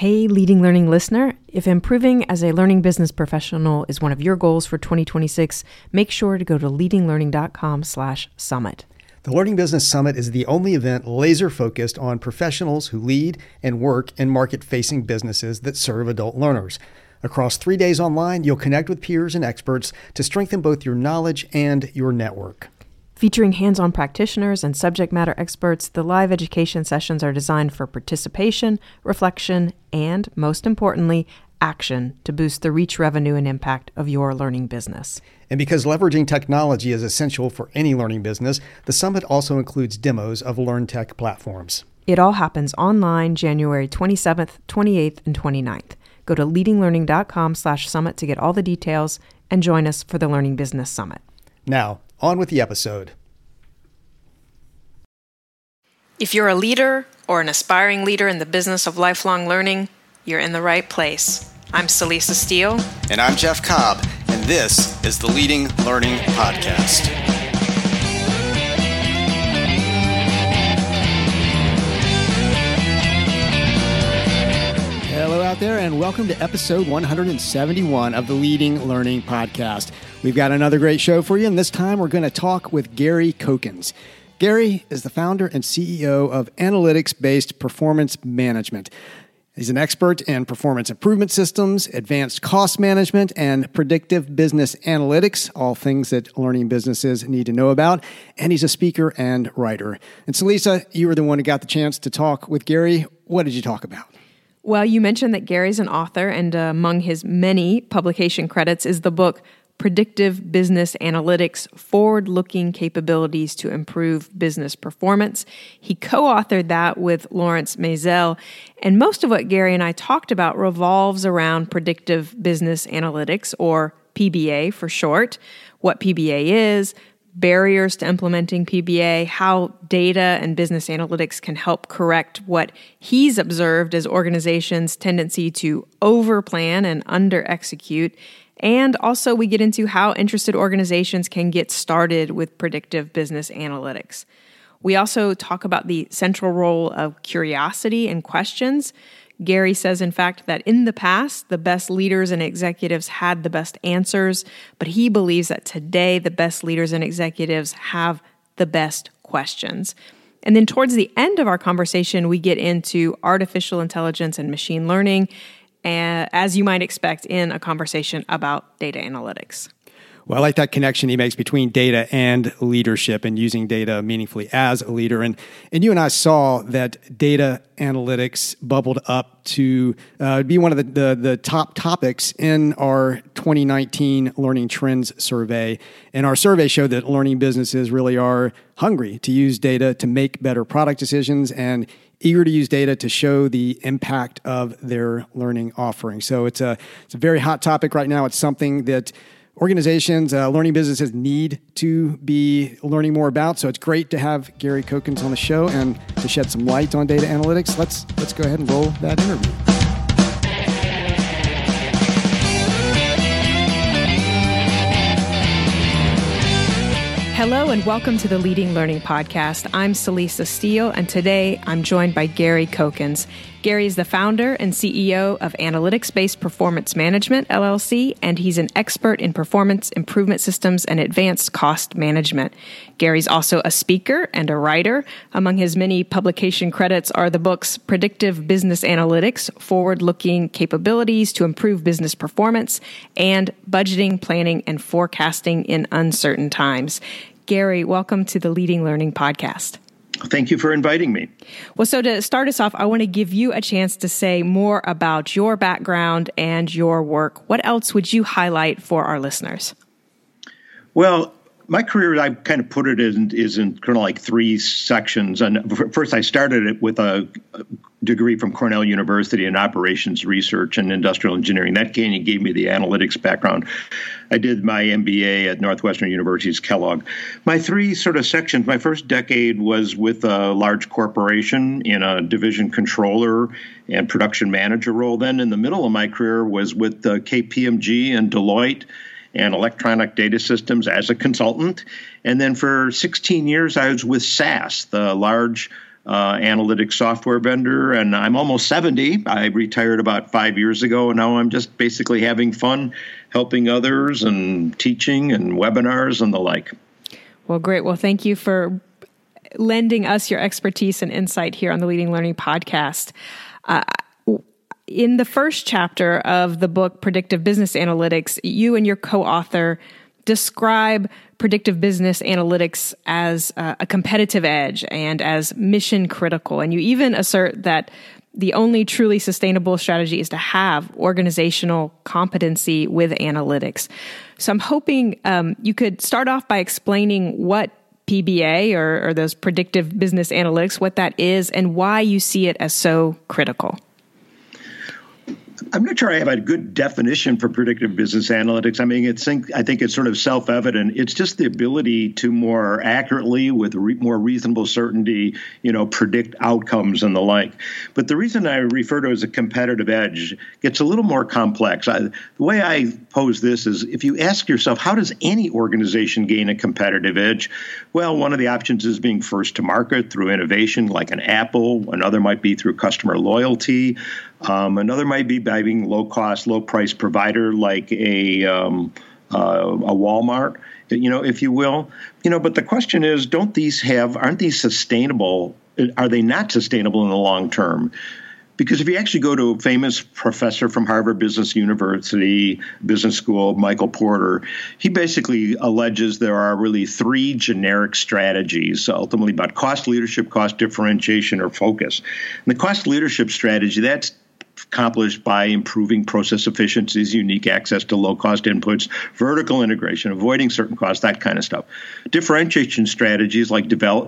Hey, Leading Learning listener, if improving as a learning business professional is one of your goals for 2026, make sure to go to leadinglearning.com/summit. The Learning Business Summit is the only event laser-focused on professionals who lead and work in market-facing businesses that serve adult learners. Across 3 days online, you'll connect with peers and experts to strengthen both your knowledge and your network. Featuring hands-on practitioners and subject matter experts, the live education sessions are designed for participation, reflection, and, most importantly, action to boost the reach, revenue, and impact of your learning business. And because leveraging technology is essential for any learning business, the summit also includes demos of LearnTech platforms. It all happens online January 27th, 28th, and 29th. Go to leadinglearning.com/summit to get all the details and join us for the Learning Business Summit. Now, on with the episode. If you're a leader or an aspiring leader in the business of lifelong learning, you're in the right place. I'm Celisa Steele. And I'm Jeff Cobb, and this is the Leading Learning Podcast. Hello out there, and welcome to episode 171 of the Leading Learning Podcast. We've got another great show for you, and this time we're going to talk with Gary Kokens. Gary is the founder and CEO of Analytics-Based Performance Management. He's an expert in performance improvement systems, advanced cost management, and predictive business analytics, all things that learning businesses need to know about. And he's a speaker and writer. And Celisa, you were the one who got the chance to talk with Gary. What did you talk about? Well, you mentioned that Gary's an author, and among his many publication credits is the book Predictive Business Analytics, Forward-Looking Capabilities to Improve Business Performance. He co-authored that with Lawrence Maisel, and most of what Gary and I talked about revolves around predictive business analytics, or PBA for short, what PBA is, barriers to implementing PBA, how data and business analytics can help correct what he's observed as organizations' tendency to overplan and under-execute. And also we get into how interested organizations can get started with predictive business analytics. We also talk about the central role of curiosity and questions. Gary says, in fact, that in the past, the best leaders and executives had the best answers, but he believes that today, the best leaders and executives have the best questions. And then towards the end of our conversation, we get into artificial intelligence and machine learning, as you might expect in a conversation about data analytics. Well, I like that connection he makes between data and leadership and using data meaningfully as a leader. And you and I saw that data analytics bubbled up to be one of the top topics in our 2019 Learning Trends survey. And our survey showed that learning businesses really are hungry to use data to make better product decisions and eager to use data to show the impact of their learning offering. So it's a very hot topic right now. It's something that organizations, learning businesses need to be learning more about. So it's great to have Gary Kokens on the show and to shed some light on data analytics. Let's go ahead and roll that interview. Hello and welcome to the Leading Learning Podcast. I'm Celisa Steele, and today I'm joined by Gary Kokens. Gary is the founder and CEO of Analytics-Based Performance Management, LLC, and he's an expert in performance improvement systems and advanced cost management. Gary's also a speaker and a writer. Among his many publication credits are the books Predictive Business Analytics, Forward-Looking Capabilities to Improve Business Performance, and Budgeting, Planning, and Forecasting in Uncertain Times. Gary, welcome to the Leading Learning Podcast. Thank you for inviting me. Well, so to start us off, I want to give you a chance to say more about your background and your work. What else would you highlight for our listeners? Well, my career, I kind of put it is in kind of like three sections. And first, I started it with a degree from Cornell University in operations research and industrial engineering. That gave me the analytics background. I did my MBA at Northwestern University's Kellogg. My three sort of sections, my first decade was with a large corporation in a division controller and production manager role. Then in the middle of my career was with KPMG and Deloitte and Electronic Data Systems as a consultant. And then for 16 years, I was with SAS, the large analytics software vendor, and I'm almost 70. I retired about 5 years ago, and now I'm just basically having fun helping others and teaching and webinars and the like. Well, great. Well, thank you for lending us your expertise and insight here on the Leading Learning Podcast. In the first chapter of the book, Predictive Business Analytics, you and your co-author describe predictive business analytics as a competitive edge and as mission critical. And you even assert that the only truly sustainable strategy is to have organizational competency with analytics. So I'm hoping you could start off by explaining what PBA or those predictive business analytics, what that is and why you see it as so critical. I'm not sure I have a good definition for predictive business analytics. I mean, I think it's sort of self-evident. It's just the ability to more accurately, with more reasonable certainty, predict outcomes and the like. But the reason I refer to it as a competitive edge gets a little more complex. The way I pose this is, if you ask yourself, how does any organization gain a competitive edge? Well, one of the options is being first to market through innovation, like an Apple. Another might be through customer loyalty. Another might be by being low-cost, low-price provider like a Walmart, if you will. But the question is, aren't these sustainable? Are they not sustainable in the long term? Because if you actually go to a famous professor from Harvard Business University Business School, Michael Porter, he basically alleges there are really three generic strategies, ultimately about cost leadership, cost differentiation, or focus. And the cost leadership strategy, that's accomplished by improving process efficiencies, unique access to low-cost inputs, vertical integration, avoiding certain costs, that kind of stuff. Differentiation strategies like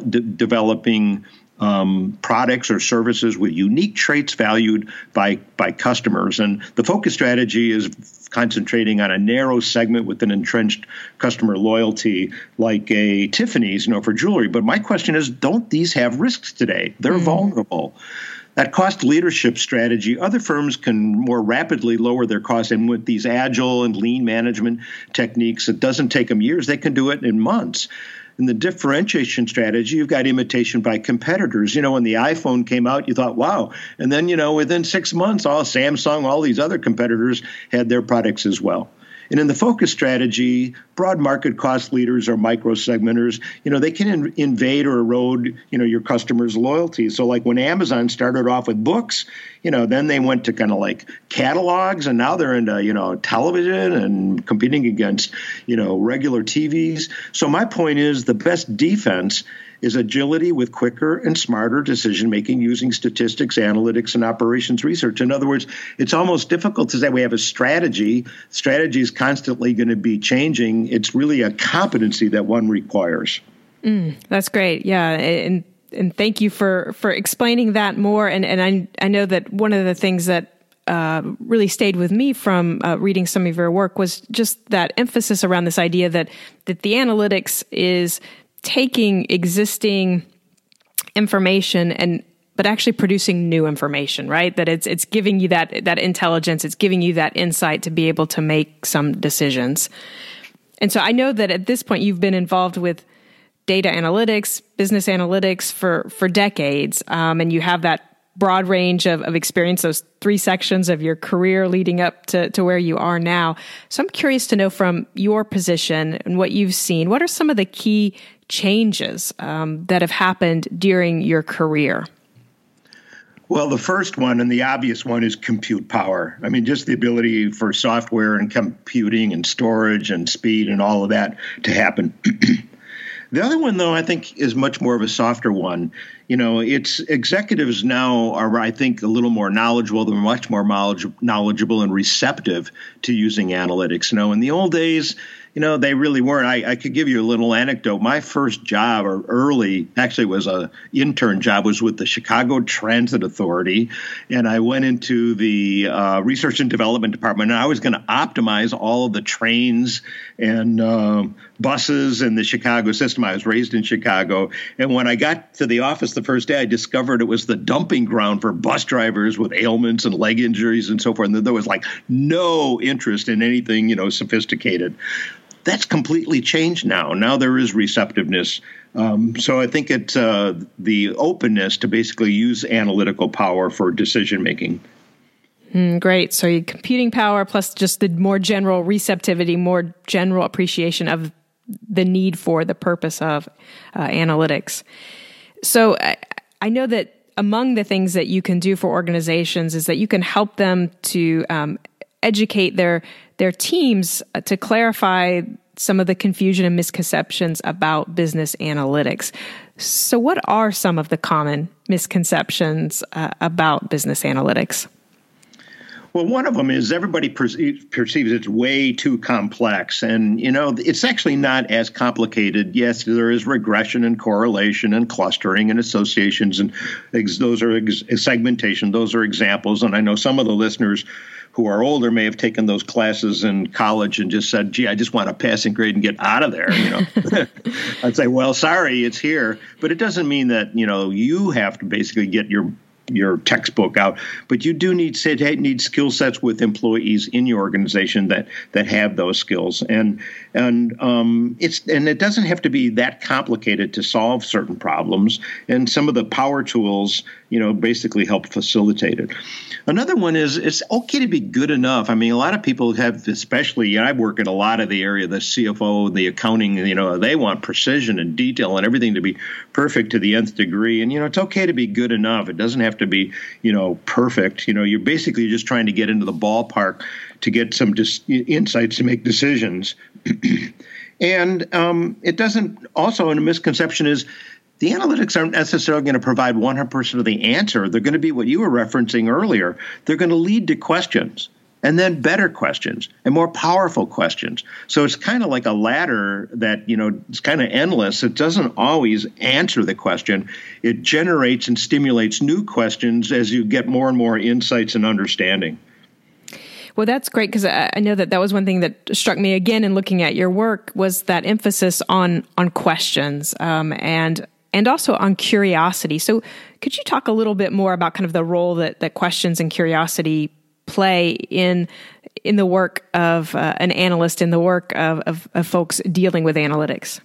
developing products or services with unique traits valued by customers. And the focus strategy is concentrating on a narrow segment with an entrenched customer loyalty, like a Tiffany's, for jewelry. But my question is, don't these have risks today? They're vulnerable. That cost leadership strategy, other firms can more rapidly lower their costs. And with these agile and lean management techniques, it doesn't take them years. They can do it in months. In the differentiation strategy, you've got imitation by competitors. When the iPhone came out, you thought, wow. And then, within 6 months, all Samsung, all these other competitors had their products as well. And in the focus strategy, broad market cost leaders or micro segmenters, they can invade or erode, your customers' loyalty. So like when Amazon started off with books, then they went to kind of like catalogs, and now they're into, television and competing against, regular TVs. So my point is, the best defense is agility with quicker and smarter decision-making using statistics, analytics, and operations research. In other words, it's almost difficult to say we have a strategy. Strategy is constantly going to be changing. It's really a competency that one requires. That's great. Yeah. And thank you for explaining that more. And I know that one of the things that really stayed with me from reading some of your work was just that emphasis around this idea that the analytics is taking existing information but actually producing new information, right? That it's giving you that intelligence, it's giving you that insight to be able to make some decisions. And so I know that at this point you've been involved with data analytics, business analytics for decades, and you have that broad range of experience, those three sections of your career leading up to where you are now. So I'm curious to know, from your position and what you've seen, what are some of the key changes that have happened during your career? Well, the first one and the obvious one is compute power. I mean, just the ability for software and computing and storage and speed and all of that to happen. The other one, though, I think is much more of a softer one. It's executives now are, I think, a little more knowledgeable. They're much more knowledgeable and receptive to using analytics. In the old days, they really weren't. I could give you a little anecdote. My first job, was an intern job, was with the Chicago Transit Authority. And I went into the research and development department, and I was going to optimize all of the trains and buses in the Chicago system. I was raised in Chicago. And when I got to the office the first day, I discovered it was the dumping ground for bus drivers with ailments and leg injuries and so forth. And there was like no interest in anything, sophisticated. That's completely changed now. Now there is receptiveness. So I think it's the openness to basically use analytical power for decision making. Great. So your computing power plus just the more general receptivity, more general appreciation of the need for the purpose of analytics. So I know that among the things that you can do for organizations is that you can help them to educate their teams to clarify some of the confusion and misconceptions about business analytics. So what are some of the common misconceptions about business analytics? Well, one of them is everybody perceives it's way too complex. And, it's actually not as complicated. Yes, there is regression and correlation and clustering and associations, and those are segmentation. Those are examples. And I know some of the listeners who are older may have taken those classes in college and just said, gee, I just want a passing grade and get out of there. I'd say, well, sorry, it's here. But it doesn't mean that, you have to basically get your textbook out, but you do need skill sets with employees in your organization that have those skills, and it doesn't have to be that complicated to solve certain problems. And some of the power tools, basically help facilitate it. Another one is it's okay to be good enough. I mean, a lot of people have, especially I work in a lot of the area, the CFO, the accounting, they want precision and detail and everything to be perfect to the nth degree. And, it's okay to be good enough. It doesn't have to be, perfect. You're basically just trying to get into the ballpark to get some insights to make decisions. And it doesn't also, and a misconception is, the analytics aren't necessarily going to provide 100% of the answer. They're going to be what you were referencing earlier. They're going to lead to questions, and then better questions and more powerful questions. So it's kind of like a ladder that, it's kind of endless. It doesn't always answer the question. It generates and stimulates new questions as you get more and more insights and understanding. Well, that's great, because I know that was one thing that struck me again in looking at your work was that emphasis on questions and also on curiosity. So could you talk a little bit more about kind of the role that questions and curiosity play in the work of an analyst, in the work of folks dealing with analytics?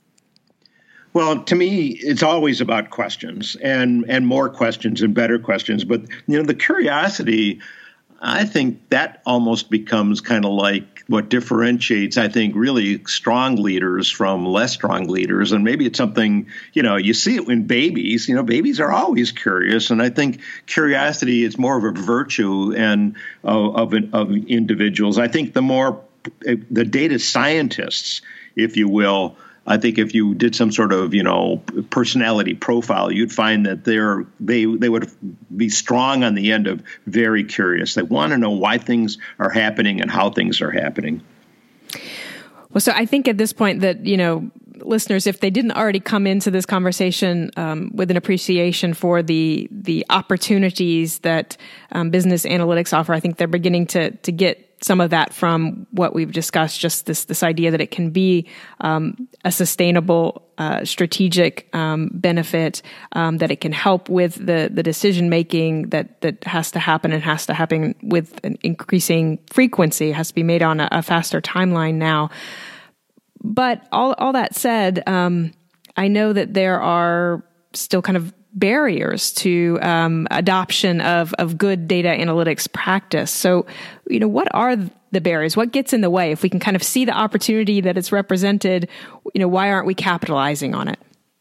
Well, to me, it's always about questions and more questions and better questions. But, the curiosity, I think that almost becomes kind of like what differentiates, I think, really strong leaders from less strong leaders. And maybe it's something, you see it in babies. Babies are always curious. And I think curiosity is more of a virtue and of individuals. I think the data scientists, if you will, I think if you did some sort of, personality profile, you'd find that they would be strong on the end of very curious. They want to know why things are happening and how things are happening. Well, so I think at this point that, listeners, if they didn't already come into this conversation with an appreciation for the opportunities that business analytics offer, I think they're beginning to get some of that from what we've discussed, just this idea that it can be a sustainable, strategic benefit, that it can help with the decision-making that has to happen and has to happen with an increasing frequency. It has to be made on a faster timeline now. But all that said, I know that there are still kind of barriers to adoption of good data analytics practice. So, what are the barriers? What gets in the way? If we can kind of see the opportunity that it's represented, why aren't we capitalizing on it?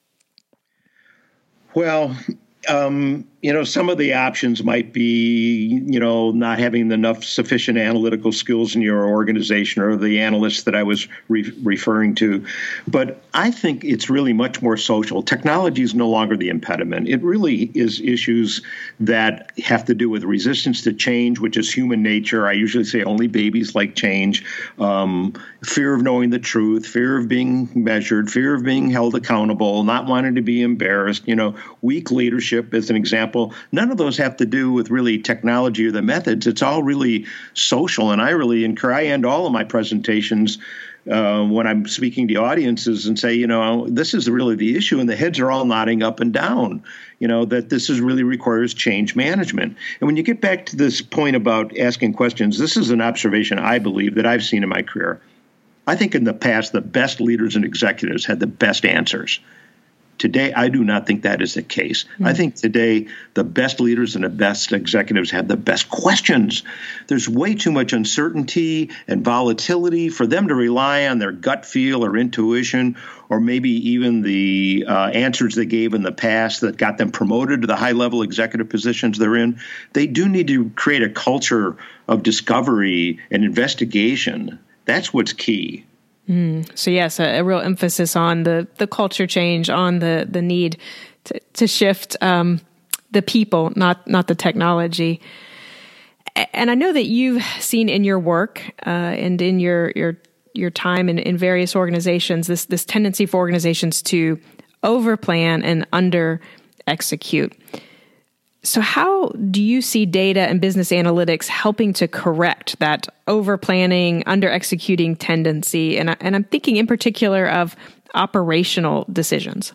Well, some of the options might be, not having enough sufficient analytical skills in your organization or the analysts that I was referring to. But I think it's really much more social. Technology is no longer the impediment. It really is issues that have to do with resistance to change, which is human nature. I usually say only babies like change. Fear of knowing the truth, fear of being measured, fear of being held accountable, not wanting to be embarrassed, weak leadership as an example. None of those have to do with really technology or the methods. It's all really social. And I end all of my presentations when I'm speaking to audiences and say, this is really the issue. And the heads are all nodding up and down, that this really requires change management. And when you get back to this point about asking questions, this is an observation I believe that I've seen in my career. I think in the past, the best leaders and executives had the best answers. Today, I do not think that is the case. I think today, the best leaders and the best executives have the best questions. There's way too much uncertainty and volatility for them to rely on their gut feel or intuition, or maybe even the answers they gave in the past that got them promoted to the high-level executive positions they're in. They do need to create a culture of discovery and investigation. That's what's key. So yes, a real emphasis on the culture change, on the need to shift the people, not the technology. And I know that you've seen in your work and in your time in various organizations this tendency for organizations to overplan and under execute. So how do you see data and business analytics helping to correct that over-planning, under-executing tendency? And I'm thinking in particular of operational decisions.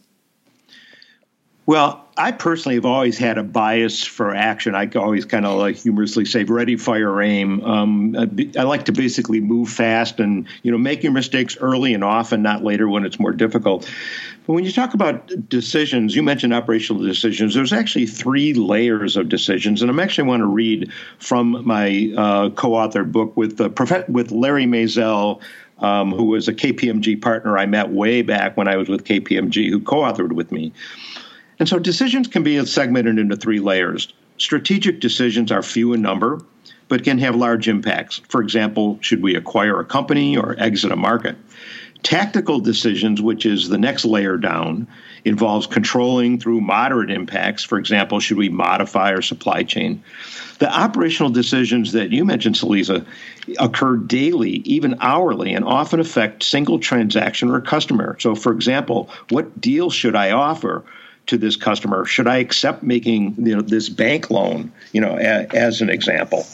Well, I personally have always had a bias for action. I always kind of like humorously say, ready, fire, aim. I like to basically move fast and, make your mistakes early and often, not later when it's more difficult. But when you talk about decisions, you mentioned operational decisions. There's actually 3 layers of decisions. And I'm actually want to read from my co-authored book with Larry Maisel, who was a KPMG partner I met way back when I was with KPMG, who co-authored with me. And so decisions can be segmented into 3 layers. Strategic decisions are few in number, but can have large impacts. For example, should we acquire a company or exit a market? Tactical decisions, which is the next layer down, involves controlling through moderate impacts. For example, should we modify our supply chain? The operational decisions that you mentioned, Salisa, occur daily, even hourly, and often affect single transaction or customer. So, for example, what deal should I offer to this customer? Should I accept making this bank loan? As an example.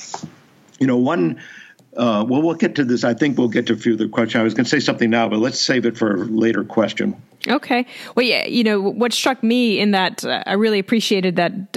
We'll get to this. I think we'll get to a few of the questions. I was going to say something now, but let's save it for a later question. Okay. Well, yeah. What struck me in that I really appreciated that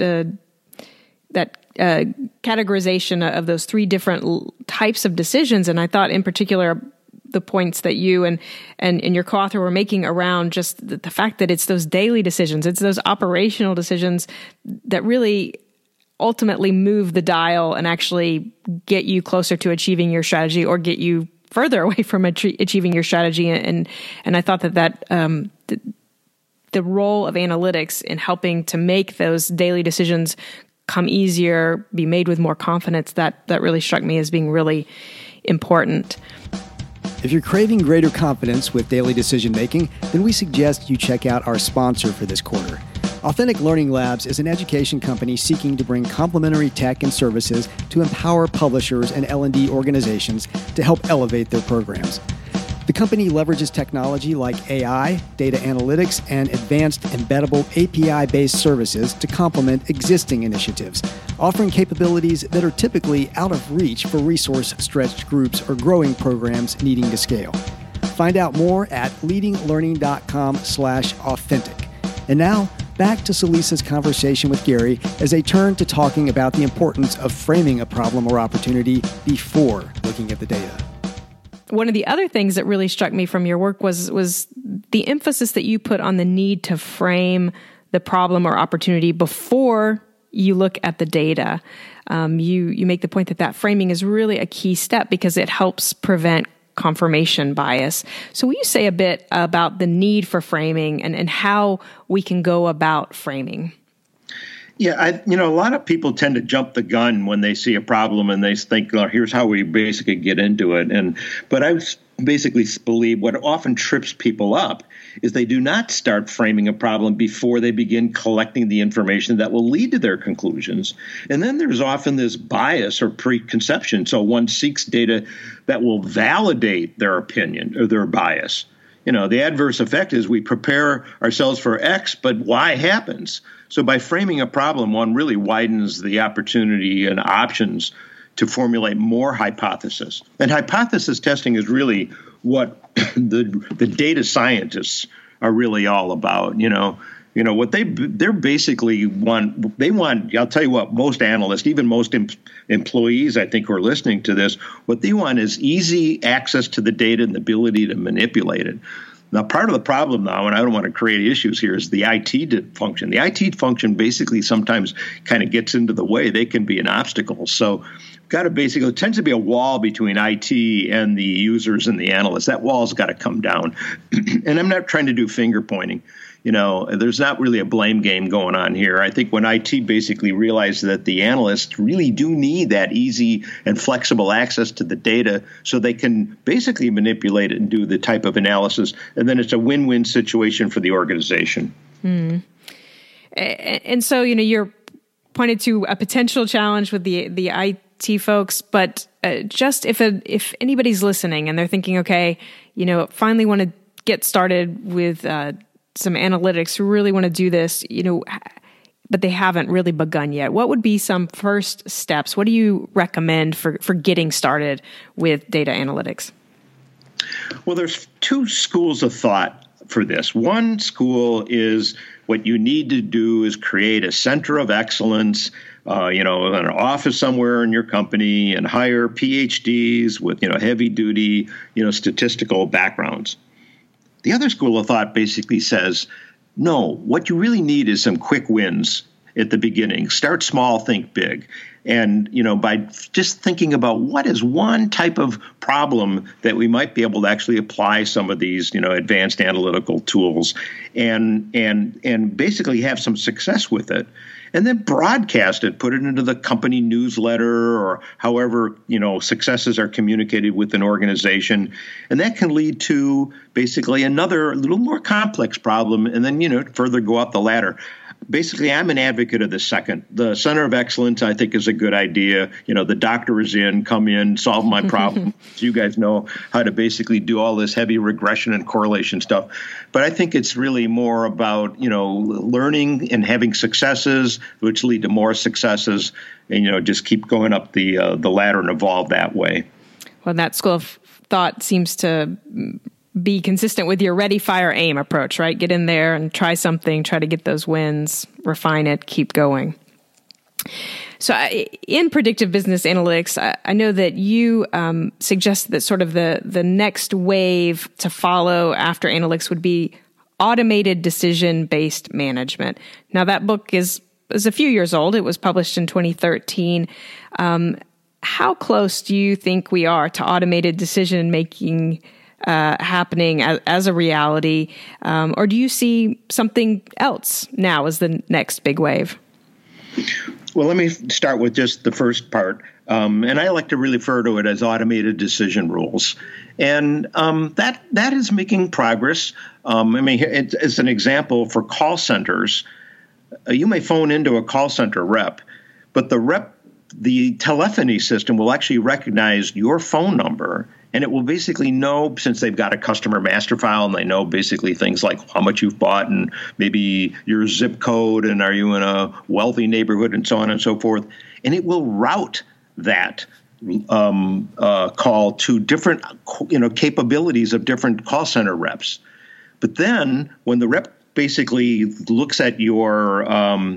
categorization of those 3 different types of decisions, and I thought in particular the points that you and your co-author were making around just the fact that it's those daily decisions, it's those operational decisions that really ultimately move the dial and actually get you closer to achieving your strategy or get you further away from achieving your strategy. And I thought that the role of analytics in helping to make those daily decisions come easier, be made with more confidence, that really struck me as being really important. If you're craving greater confidence with daily decision making, then we suggest you check out our sponsor for this quarter. Authentic Learning Labs is an education company seeking to bring complementary tech and services to empower publishers and L&D organizations to help elevate their programs. The company leverages technology like AI, data analytics, and advanced embeddable API-based services to complement existing initiatives, offering capabilities that are typically out of reach for resource-stretched groups or growing programs needing to scale. Find out more at leadinglearning.com/authentic. And now, back to Salisa's conversation with Gary as they turn to talking about the importance of framing a problem or opportunity before looking at the data. One of the other things that really struck me from your work was the emphasis that you put on the need to frame the problem or opportunity before you look at the data. You make the point that framing is really a key step because it helps prevent confirmation bias. So will you say a bit about the need for framing and how we can go about framing? Yeah, a lot of people tend to jump the gun when they see a problem and they think, well, here's how we basically get into it. But I basically believe what often trips people up is they do not start framing a problem before they begin collecting the information that will lead to their conclusions. And then there's often this bias or preconception. So one seeks data that will validate their opinion or their bias. The adverse effect is we prepare ourselves for X, but Y happens. So by framing a problem, one really widens the opportunity and options to formulate more hypotheses. And hypothesis testing is really what the data scientists are really all about. What they're basically want, I'll tell you what, most analysts, even most employees, I think, who are listening to this, what they want is easy access to the data and the ability to manipulate it. Now, part of the problem now, and I don't want to create issues here, is the IT function. The IT function basically sometimes kind of gets into the way. They can be an obstacle. So got to basically, it tends to be a wall between IT and the users and the analysts. That wall's got to come down. And I'm not trying to do finger pointing. There's not really a blame game going on here. I think when IT basically realized that the analysts really do need that easy and flexible access to the data so they can basically manipulate it and do the type of analysis, and then it's a win-win situation for the organization. And so, you're pointed to a potential challenge with the IT folks, but just if anybody's listening and they're thinking, okay, finally want to get started with some analytics, who really want to do this, but they haven't really begun yet. What would be some first steps? What do you recommend for getting started with data analytics? Well, there's two schools of thought for this. One school is what you need to do is create a center of excellence, an office somewhere in your company, and hire PhDs with, heavy duty, statistical backgrounds. The other school of thought basically says, no, what you really need is some quick wins at the beginning. Start small, think big. And, by just thinking about what is one type of problem that we might be able to actually apply some of these, advanced analytical tools and basically have some success with it. And then broadcast it, put it into the company newsletter or however, successes are communicated with an organization. And that can lead to basically another little more complex problem and then, further go up the ladder. Basically, I'm an advocate of the second. The center of excellence, I think, is a good idea. The doctor is in, come in, solve my problem. So you guys know how to basically do all this heavy regression and correlation stuff. But I think it's really more about, learning and having successes, which lead to more successes, and, just keep going up the ladder and evolve that way. Well, that school of thought seems to be consistent with your ready, fire, aim approach, right? Get in there and try something, try to get those wins, refine it, keep going. So in predictive business analytics, I know that you suggest that sort of the next wave to follow after analytics would be automated decision-based management. Now, that book is a few years old. It was published in 2013. How close do you think we are to automated decision-making happening as a reality? Or do you see something else now as the next big wave? Well, let me start with just the first part. And I like to really refer to it as automated decision rules. And that is making progress. It's an example for call centers. You may phone into a call center rep, but the telephony system will actually recognize your phone number, and it will basically know, since they've got a customer master file and they know basically things like how much you've bought and maybe your zip code and are you in a wealthy neighborhood and so on and so forth. And it will route that call to different capabilities of different call center reps. But then when the rep basically looks at your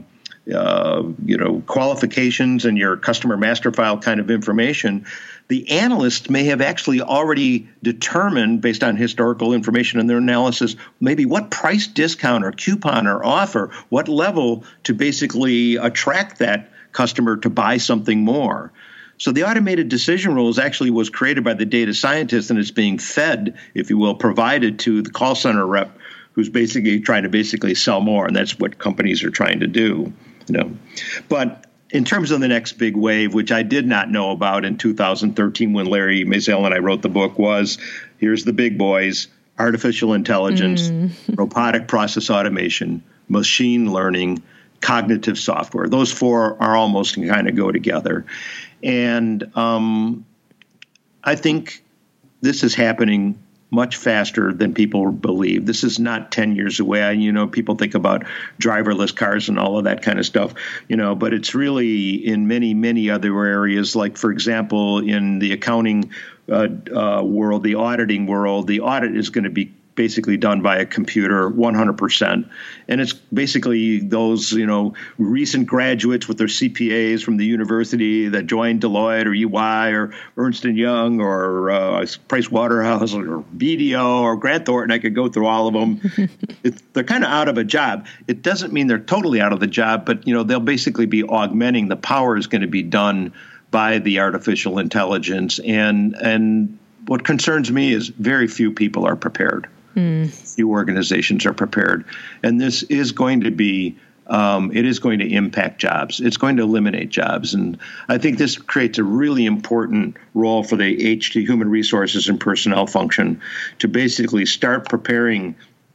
qualifications and your customer master file kind of information, the analyst may have actually already determined, based on historical information in their analysis, maybe what price discount or coupon or offer, what level to basically attract that customer to buy something more. So the automated decision rules actually was created by the data scientist, and it's being fed, if you will, provided to the call center rep who's basically trying to sell more, and that's what companies are trying to do. But in terms of the next big wave, which I did not know about in 2013 when Larry Maisel and I wrote the book, was here's the big boys: artificial intelligence, robotic process automation, machine learning, cognitive software. Those four are almost kind of go together. And I think this is happening much faster than people believe. This is not 10 years away. People think about driverless cars and all of that kind of stuff, but it's really in many, many other areas. Like, for example, in the accounting world, the auditing world, the audit is going to be basically done by a computer 100%. And it's basically those, recent graduates with their CPAs from the university that joined Deloitte or EY or Ernst & Young or Price Waterhouse or BDO or Grant Thornton. I could go through all of them. They're kind of out of a job. It doesn't mean they're totally out of the job, but, they'll basically be augmenting. The power is going to be done by the artificial intelligence. And what concerns me is very few people are prepared. Few organizations are prepared. And this is going to be, it is going to impact jobs. It's going to eliminate jobs. And I think this creates a really important role for the HT, human resources and personnel function, to basically start preparing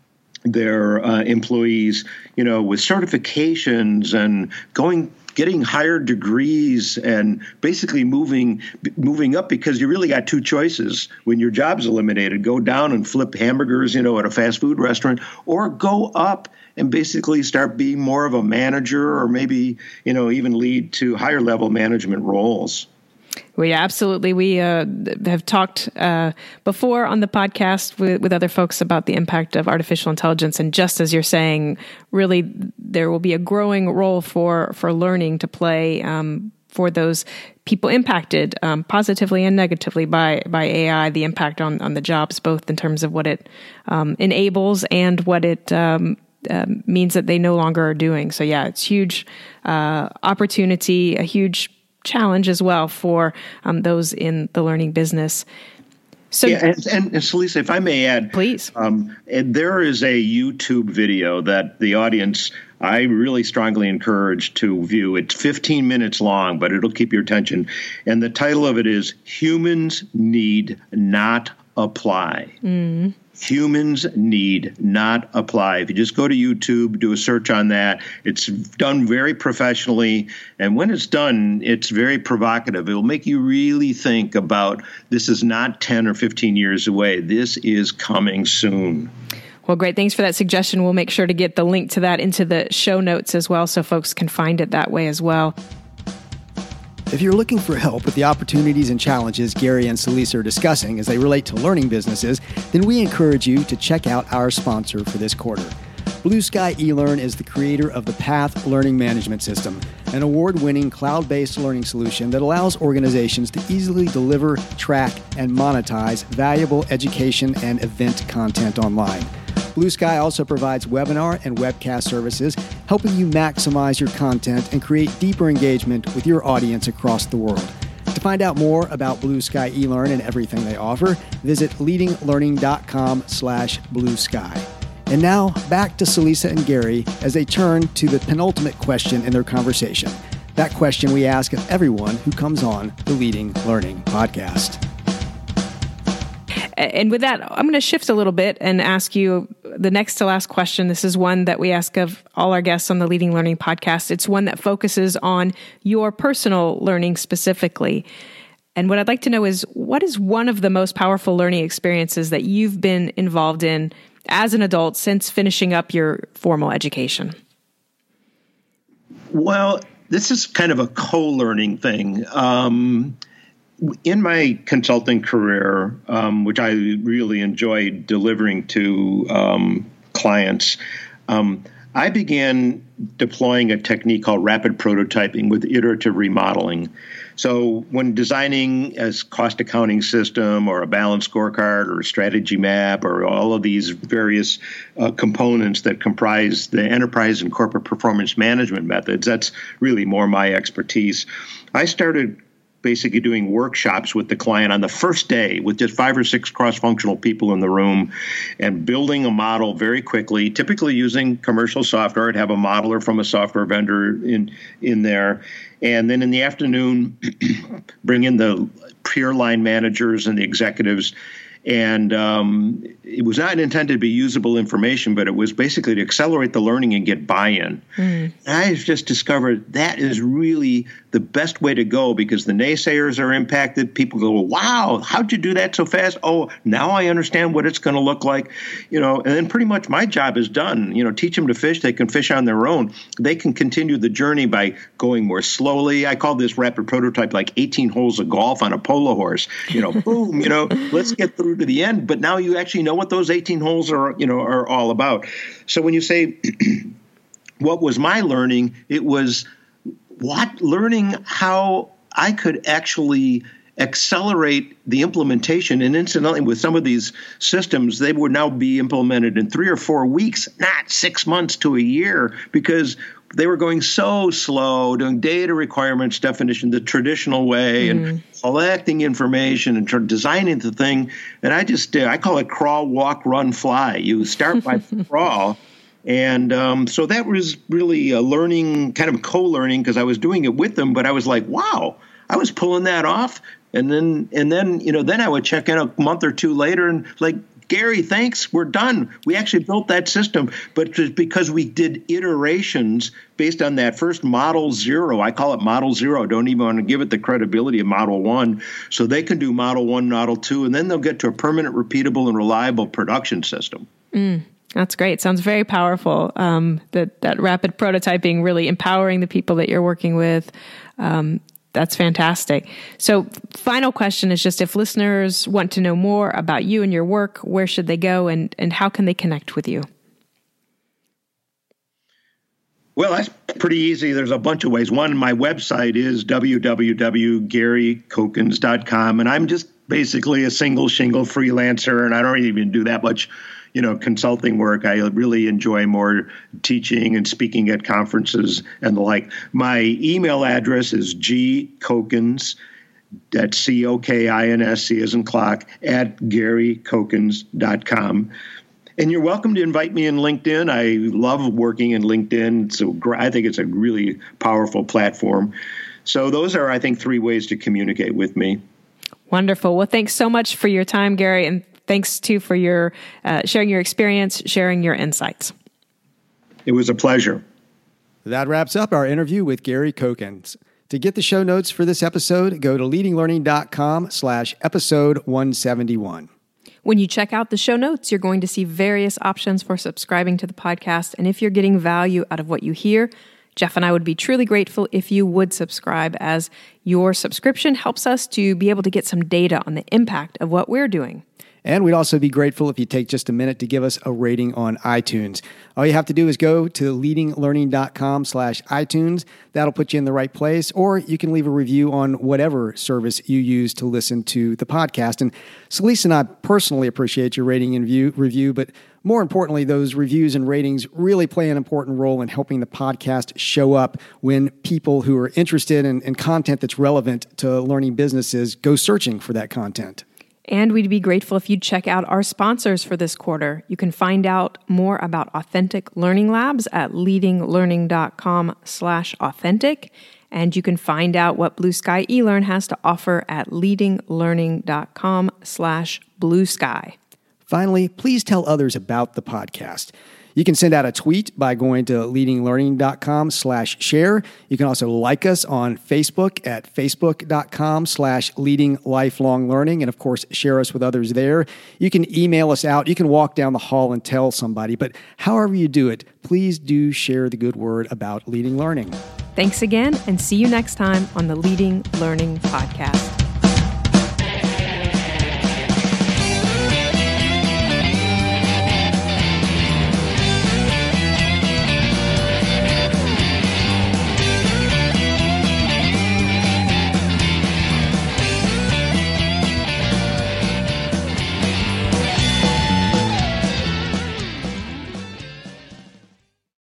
their employees, with certifications and getting higher degrees and basically moving up, because you really got two choices when your job's eliminated: go down and flip hamburgers, at a fast food restaurant, or go up and basically start being more of a manager, or maybe, even lead to higher level management roles. We absolutely. We have talked before on the podcast with other folks about the impact of artificial intelligence. And just as you're saying, really, there will be a growing role for learning to play for those people impacted positively and negatively by AI, the impact on the jobs, both in terms of what it enables and what it means that they no longer are doing. So, yeah, it's huge opportunity, a huge challenge as well for those in the learning business. So, yeah, and Celisa, if I may add, please. There is a YouTube video that the audience, I really strongly encourage to view. It's 15 minutes long, but it'll keep your attention. And the title of it is "Humans Need Not Apply." Humans need not apply. If you just go to YouTube, do a search on that, it's done very professionally. And when it's done, it's very provocative. It'll make you really think about, this is not 10 or 15 years away. This is coming soon. Well, great. Thanks for that suggestion. We'll make sure to get the link to that into the show notes as well, so folks can find it that way as well. If you're looking for help with the opportunities and challenges Gary and Celisa are discussing as they relate to learning businesses, then we encourage you to check out our sponsor for this quarter. Blue Sky eLearn is the creator of the Path Learning Management System, an award-winning cloud-based learning solution that allows organizations to easily deliver, track, and monetize valuable education and event content online. Blue Sky also provides webinar and webcast services, helping you maximize your content and create deeper engagement with your audience across the world. To find out more about Blue Sky eLearn and everything they offer, visit leadinglearning.com/Blue Sky. And now, back to Celisa and Gary as they turn to the penultimate question in their conversation. That question we ask of everyone who comes on the Leading Learning podcast. And with that, I'm going to shift a little bit and ask you the next to last question. This is one that we ask of all our guests on the Leading Learning podcast. It's one that focuses on your personal learning specifically. And what I'd like to know is, what is one of the most powerful learning experiences that you've been involved in as an adult since finishing up your formal education? Well, this is kind of a co-learning thing. In my consulting career, which I really enjoyed delivering to clients, I began deploying a technique called rapid prototyping with iterative remodeling. So when designing a cost accounting system or a balanced scorecard or a strategy map or all of these various components that comprise the enterprise and corporate performance management methods, that's really more my expertise. I started basically doing workshops with the client on the first day with just 5 or 6 cross-functional people in the room and building a model very quickly, typically using commercial software. I'd have a modeler from a software vendor in there. And then in the afternoon, bring in the peer line managers and the executives. And it was not intended to be usable information, but it was basically to accelerate the learning and get buy-in. And I just discovered that is really the best way to go, because the naysayers are impacted. People go, wow, how'd you do that so fast? Oh, now I understand what it's going to look like. And then pretty much my job is done. Teach them to fish. They can fish on their own. They can continue the journey by going more slowly. I call this rapid prototype like 18 holes of golf on a polo horse. Boom, let's get through to the end. But now you actually know what those 18 holes are all about. So when you say, what was my learning? It was learning how I could actually accelerate the implementation. And incidentally, with some of these systems, they would now be implemented in 3 or 4 weeks, not 6 months to a year, because they were going so slow, doing data requirements definition the traditional way and collecting information and designing the thing. And I call it crawl, walk, run, fly. You start by crawl. And so that was really a learning, kind of co-learning, because I was doing it with them. But I was like, wow, I was pulling that off. And then I would check in a month or two later and like, Gary, thanks, we're done. We actually built that system. But just because we did iterations based on that first Model 0, I call it Model 0. Don't even want to give it the credibility of Model 1. So they can do Model 1, Model 2, and then they'll get to a permanent, repeatable, and reliable production system. That's great. Sounds very powerful. That rapid prototyping, really empowering the people that you're working with. That's fantastic. So final question is just, if listeners want to know more about you and your work, where should they go and how can they connect with you? Well, that's pretty easy. There's a bunch of ways. One, my website is www.garykochins.com, and I'm just basically a single shingle freelancer, and I don't even do that much consulting work. I really enjoy more teaching and speaking at conferences and the like. My email address is gkochins, that's C-O-K-I-N-S, C as in clock, at garykochins.com. And you're welcome to invite me in LinkedIn. I love working in LinkedIn. So I think it's a really powerful platform. So those are, I think, 3 ways to communicate with me. Wonderful. Well, thanks so much for your time, Gary. And thanks, too, for your sharing your experience, sharing your insights. It was a pleasure. That wraps up our interview with Gary Kochins. To get the show notes for this episode, go to leadinglearning.com/episode 171. When you check out the show notes, you're going to see various options for subscribing to the podcast. And if you're getting value out of what you hear, Jeff and I would be truly grateful if you would subscribe, as your subscription helps us to be able to get some data on the impact of what we're doing. And we'd also be grateful if you take just a minute to give us a rating on iTunes. All you have to do is go to leadinglearning.com/iTunes. That'll put you in the right place. Or you can leave a review on whatever service you use to listen to the podcast. And Celeste and I personally appreciate your rating and review, but more importantly, those reviews and ratings really play an important role in helping the podcast show up when people who are interested in content that's relevant to learning businesses go searching for that content. And we'd be grateful if you'd check out our sponsors for this quarter. You can find out more about Authentic Learning Labs at leadinglearning.com/authentic. And you can find out what Blue Sky eLearn has to offer at leadinglearning.com/bluesky. Finally, please tell others about the podcast. You can send out a tweet by going to leadinglearning.com/share. You can also like us on Facebook at facebook.com/leadinglifelonglearning. And of course, share us with others there. You can email us out. You can walk down the hall and tell somebody. But however you do it, please do share the good word about Leading Learning. Thanks again, and see you next time on the Leading Learning Podcast.